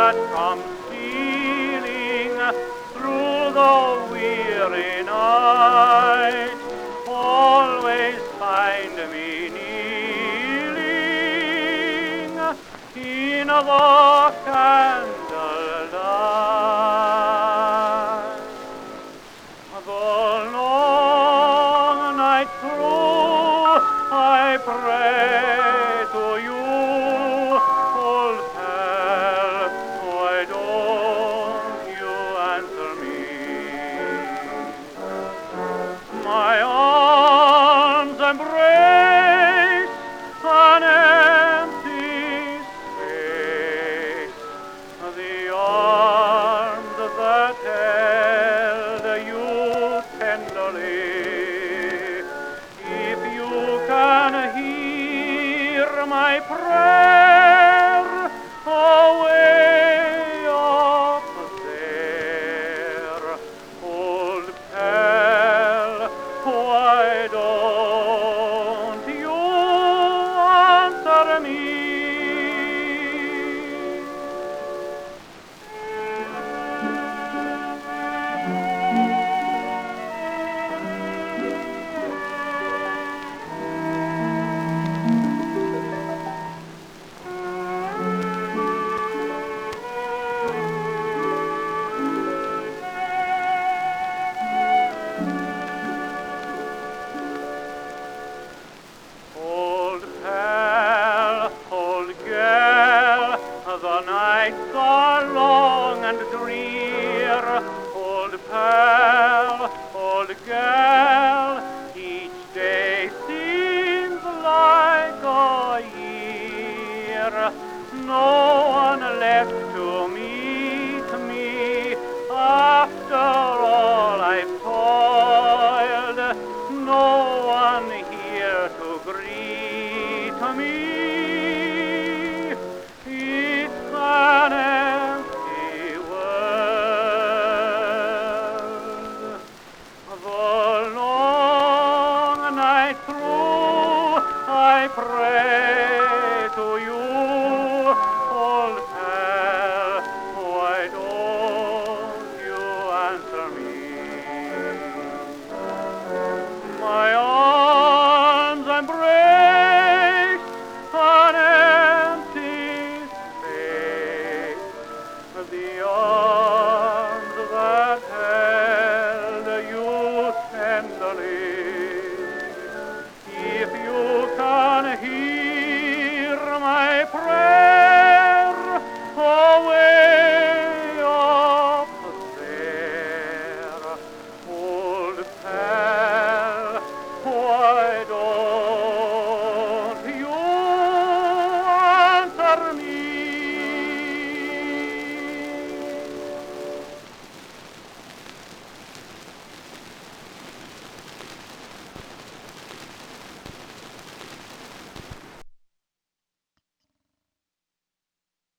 that comes stealing through the weary night always find me kneeling in the candlelight. The long night through I pray to you, old pal, why don't you answer me? My arms embrace an empty space, the arms that held you tenderly. If you can hear my prayer away up there, old pal, why don't you answer me? Old pal, old girl, the nights are long and drear. Old pal, old girl, each day seems like a year. No one left to meet me after all I've toiled. No one here to greet me. It's an empty world. The long night through I pray to you, old pal, why don't you answer me? My arms embrace an empty space, the arms that held you tenderly. If you can hear my prayer